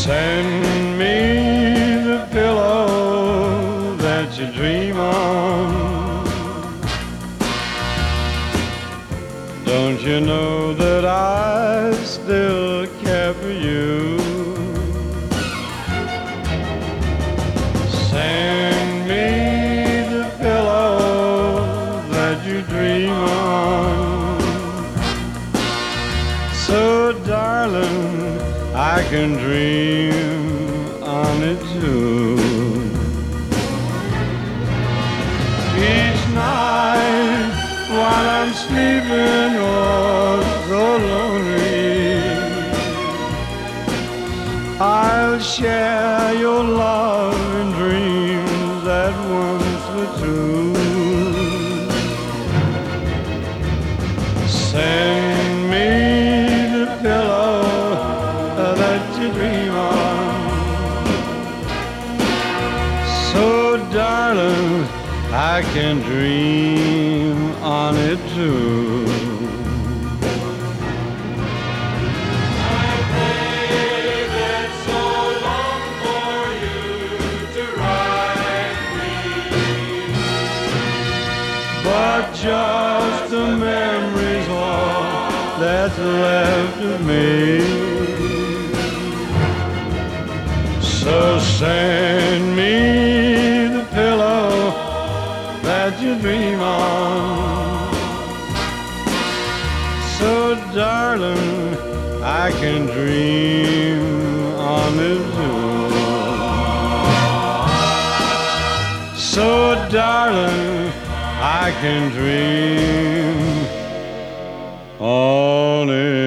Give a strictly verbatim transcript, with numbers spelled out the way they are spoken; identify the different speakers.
Speaker 1: Send me the pillow that you dream on. Don't you know that I still care for you? Send me the pillow that you dream on. So darling, I can dream on it too. Each night while I'm sleeping, oh so lonely, I'll share your love and dreams that once were true. Send me the pillow that you dream on. So darling, I can dream on it too.
Speaker 2: I waited so long for you to write me,
Speaker 1: But just the memories all that's left of me. So send me the pillow that you dream on. So darling, I can dream on it too. So darling, I can dream on it.